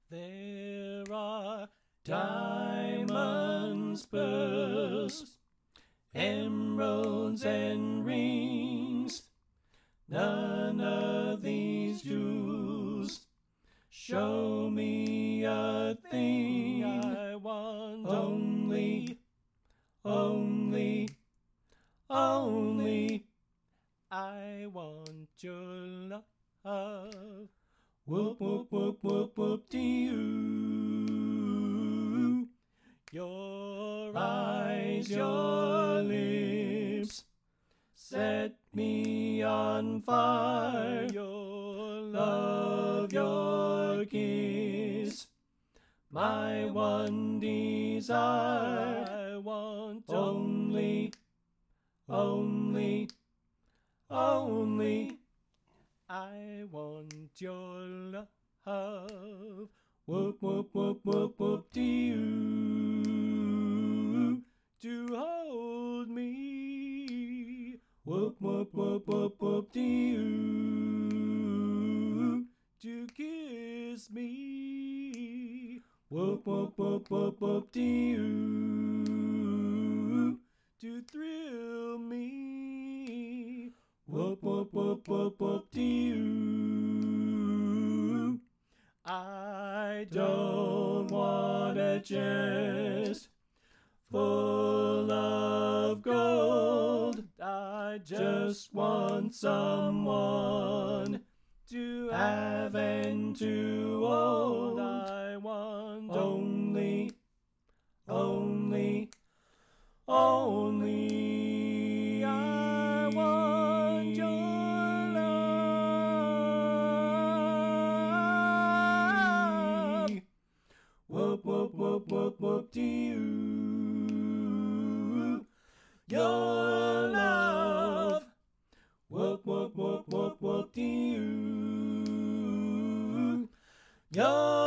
There are diamonds, pearls, emeralds, and rings. None of these jewels show me a thing. I want only, I want your love. Whoop, whoop, whoop, whoop, whoop, dee you. Your eyes, your lips set me on fire. Your love, your kiss, my one desire. I want only, I want your love. Whoop, whoop, whoop, whoop, whoop, dee you. To hold me. Whoop, whoop, whoop, whoop, whoop, dee you. To kiss me. Whoop, whoop, whoop, whoop, whoop, dee you. To thrill me. Whoop, whoop, whoop, whoop, whoop, dee you. I don't want a chest full of gold. I just want someone to have and to hold. I want only, I want your love. Whoop, whoop, whoop, whoop, whoop, dee you. Your love. Whoop, whoop, whoop, whoop, whoop, dee you. Your